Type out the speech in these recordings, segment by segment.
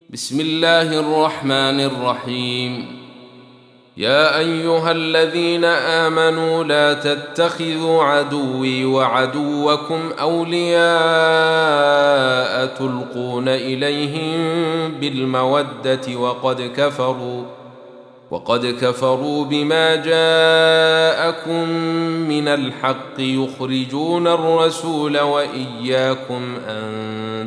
بسم الله الرحمن الرحيم. يا أيها الذين آمنوا لا تتخذوا عدوي وعدوكم أولياء تلقون إليهم بالمودة وقد كفروا بما جاءكم من الحق يخرجون الرسول وإياكم أن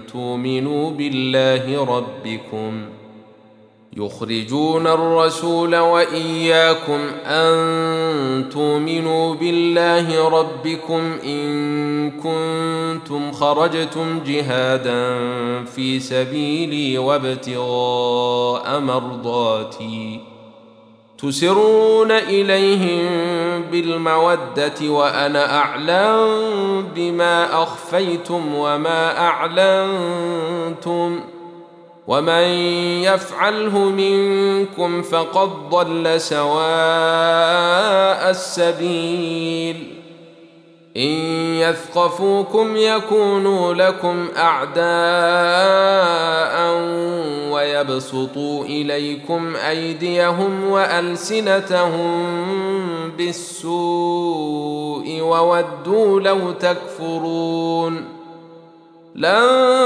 تؤمنوا بالله ربكم إن كنتم خرجتم جهادا في سبيلي وابتغاء مرضاتي تسرون إليهم بالمودة وأنا أعلم بما أخفيتم وما أعلنتم ومن يفعله منكم فقد ضل سواء السبيل. إن يثقفوكم يكونوا لكم أعداء ويبسطوا إليكم أيديهم وألسنتهم بالسوء وودوا لو تكفرون. لن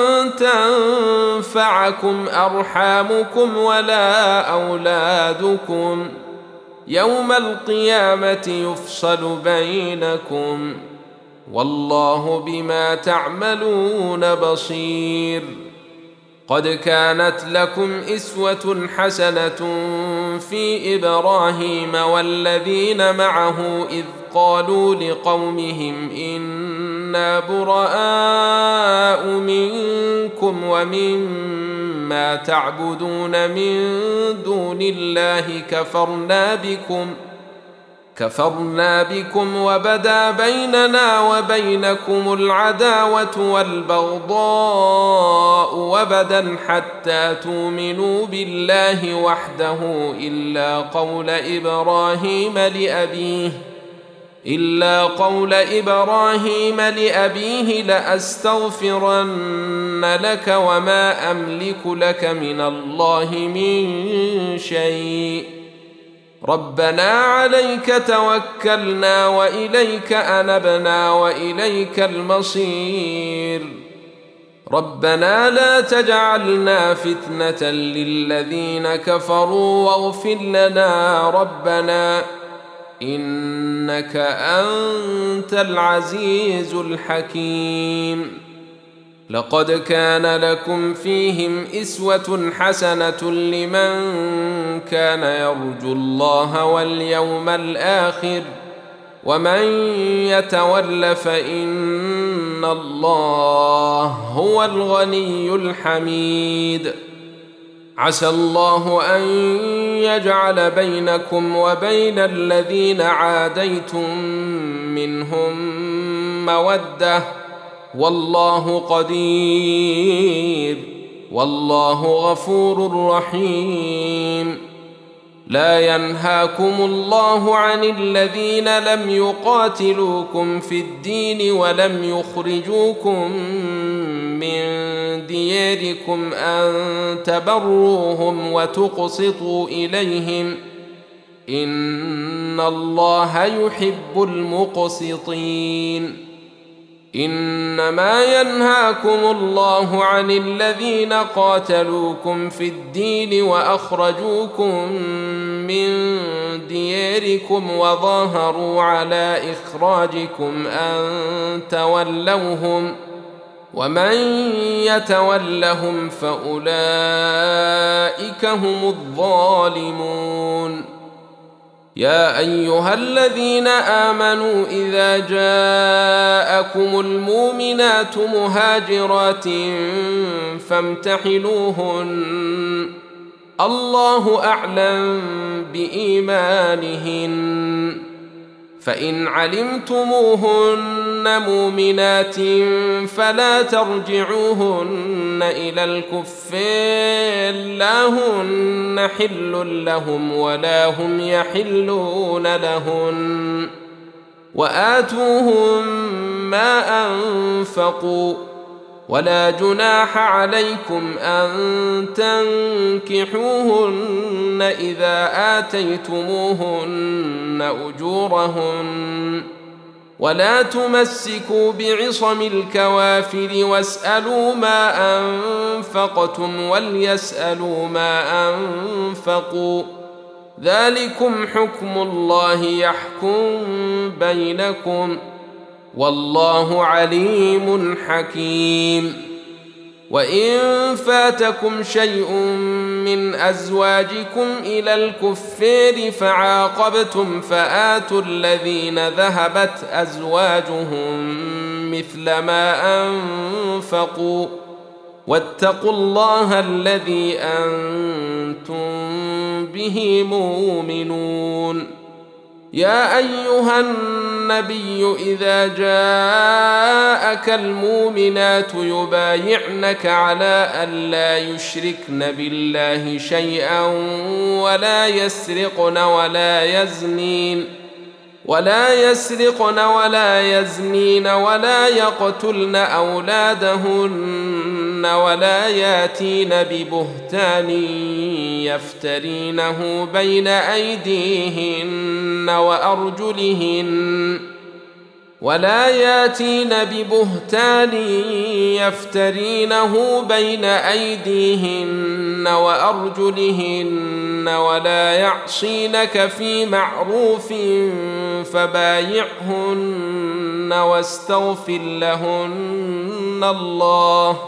تنفعكم أرحامكم ولا أولادكم يوم القيامة يفصل بينكم والله بما تعملون بصير. قد كانت لكم إسوة حسنة في إبراهيم والذين معه إذ قالوا لقومهم إنا براء منكم ومما تعبدون من دون الله كفرنا بكم وبدا بيننا وبينكم العداوة والبغضاء وبدا حتى تؤمنوا بالله وحده إلا قول إبراهيم لأبيه لأستغفرن لك وما أملك لك من الله من شيء ربنا عليك توكلنا وإليك أنبنا وإليك المصير. ربنا لا تجعلنا فتنة للذين كفروا واغفر لنا ربنا إنك أنت العزيز الحكيم. لقد كان لكم فيهم إسوة حسنة لمن كان يرجو الله واليوم الآخر ومن يتول فإن الله هو الغني الحميد. عسى الله أن يجعل بينكم وبين الذين عاديتم منهم مودة والله قدير والله غفور رحيم. لا ينهاكم الله عن الذين لم يقاتلوكم في الدين ولم يخرجوكم من دياركم أن تبروهم وتقسطوا إليهم إن الله يحب المقسطين. إنما ينهاكم الله عن الذين قاتلوكم في الدين وأخرجوكم من دياركم وظاهروا على إخراجكم أن تولوهم ومن يتولهم فأولئك هم الظالمون. يا أيها الذين آمنوا إذا جاءكم المؤمنات مهاجرات فامتحنوهن الله أعلم بإيمانهن فإن علمتموهن مؤمنات فلا ترجعوهن إلى الكفار لا هن حل لهم ولا هم يحلون لهن وآتوهم ما أنفقوا ولا جناح عليكم أن تنكحوهن إذا آتيتموهن أجورهن ولا تمسكوا بعصم الكوافر واسألوا ما أنفقتم وليسألوا ما أنفقوا ذلكم حكم الله يحكم بينكم والله عليم حكيم. وإن فاتكم شيء من أزواجكم إلى الكفار فعاقبتم فآتوا الذين ذهبت أزواجهم مثل ما أنفقوا واتقوا الله الذي أنتم به مؤمنون. يا أيها النبي إذا جاءك المؤمنات يبايعنك على أن لا يشركن بالله شيئا ولا يسرقن ولا يزنين ولا يقتلن أولادهن ولا ياتين ببهتان يفترينه بين أيديهن وأرجلهن ولا يعصينك في معروف فبايعهن واستغفر لهن الله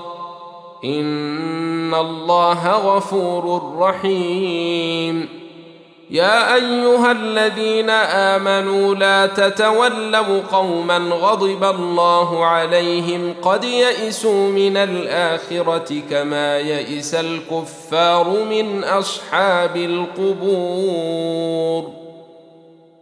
إن الله غفور رحيم. يا أيها الذين آمنوا لا تتولوا قوما غضب الله عليهم قد يئسوا من الآخرة كما يئس الكفار من أصحاب القبور.